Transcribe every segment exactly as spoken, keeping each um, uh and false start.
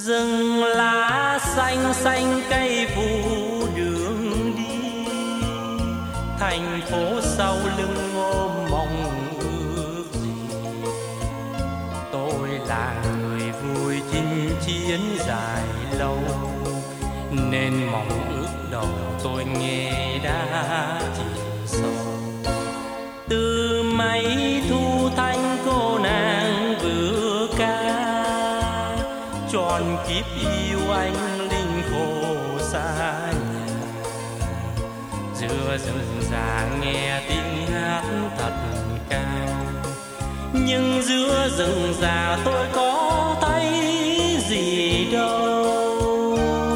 Rừng lá xanh xanh cây phủ đường đi, thành phố sau lưng ôm mong ước gì. Tôi là người vui chinh chiến dài lâu, nên mong ước đầu tôi nghe đã chìm sâu. Từ mấy thu thanh cô nàng vừa ca, tròn kiếp yêu anh linh khổ xa nhà. Giữa rừng già nghe tiếng hát thật cao, nhưng giữa rừng già tôi có thấy gì đâu.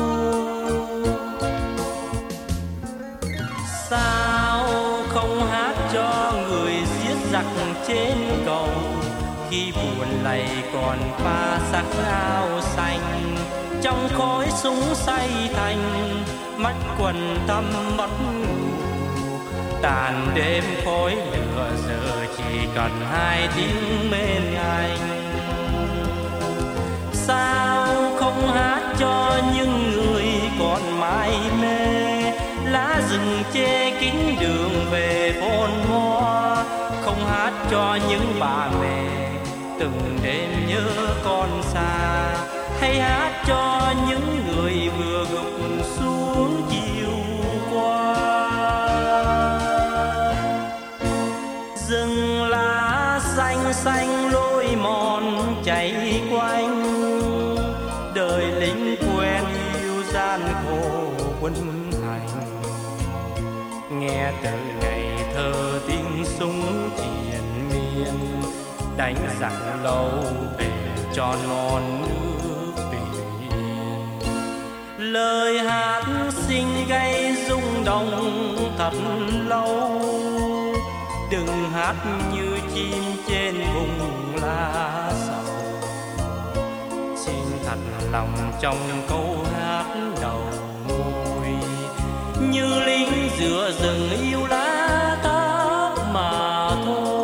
Sao không hát cho người giết giặc trên cầu, khi buồn lầy còn pha sắc áo xanh. Trong khói súng say thành, mắt quần thâm mất ngủ. Tàn đêm khói lửa giờ chỉ cần hai tiếng bên anh. Sao không hát cho những người còn mải mê, lá rừng che kín đường về phồn hoa. Không hát cho những bà mẹ từng đêm nhớ con xa, hay hát cho những người vừa gục xuống chiều qua. Rừng lá xanh xanh lối mòn chạy quanh, đời lính quen yêu gian khổ quân hành. Nghe từ ngày thơ tiếng súng triền miên, đánh giặc lâu về cho non nước bình yên. Lời hát xinh gây rung động thật lâu, đừng hát như chim trên vùng lá sầu. Xin thật lòng trong câu hát đầu môi, như lính giữa rừng yêu lá tháp mà thôi.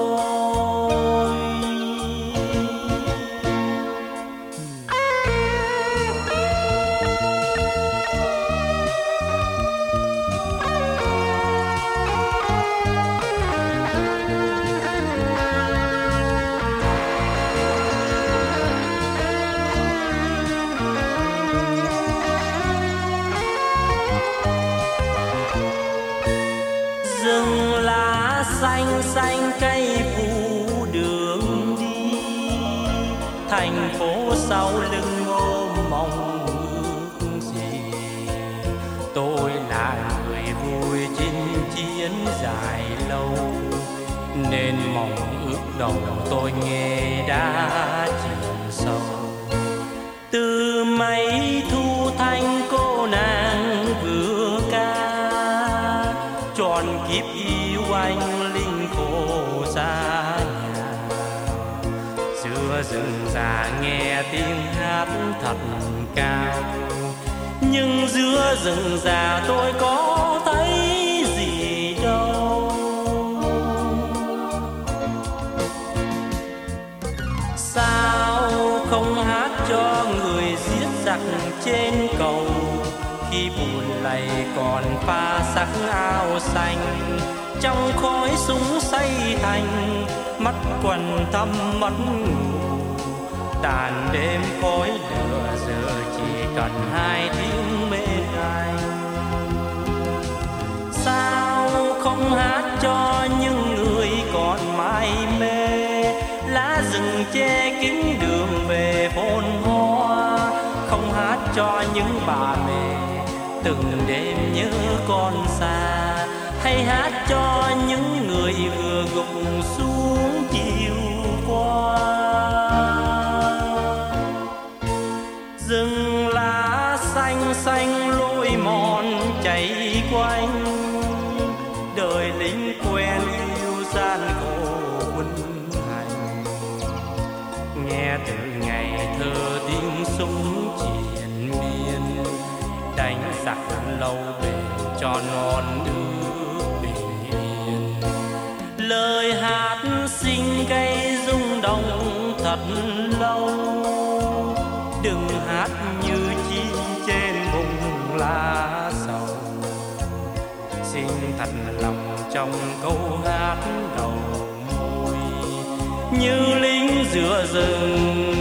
Rừng lá xanh xanh cây phủ đường đi, thành phố sau lưng ôm mong ước gì. Tôi là người vui chinh chiến dài lâu, nên mong ước đầu tôi nghe đã chìm sâu. Từ mấy thu thanh cô nàng vừa ca, tròn kiếp yêu anh linh khổ xa nhà. Giữa rừng già nghe tiếng hát thật cao, nhưng giữa rừng già tôi có thấy gì đâu. Sao không hát cho người giết giặc trên cầu, khi buồn lầy còn pha sắc áo xanh. Trong khói súng say thành, mắt quần thâm mất ngủ. Tàn đêm khói lửa giờ chỉ cần hai tiếng bên anh. Sao không hát cho những người còn mải mê, lá rừng che kín đường về phồn hoa. Không hát cho những bà mẹ từng đêm nhớ con xa, hay hát cho những người vừa gục xuống chiều qua. Rừng lá xanh xanh lối mòn chạy quanh, đời lính quen yêu gian khổ quân hành. Nghe từ ngày thơ tiếng súng triền miên, đánh giặc lâu bền cho non nước bình yên. Lời hát xinh gây rung động thật lâu, đừng hát như thật lòng trong câu hát đầu môi. Như lính giữa rừng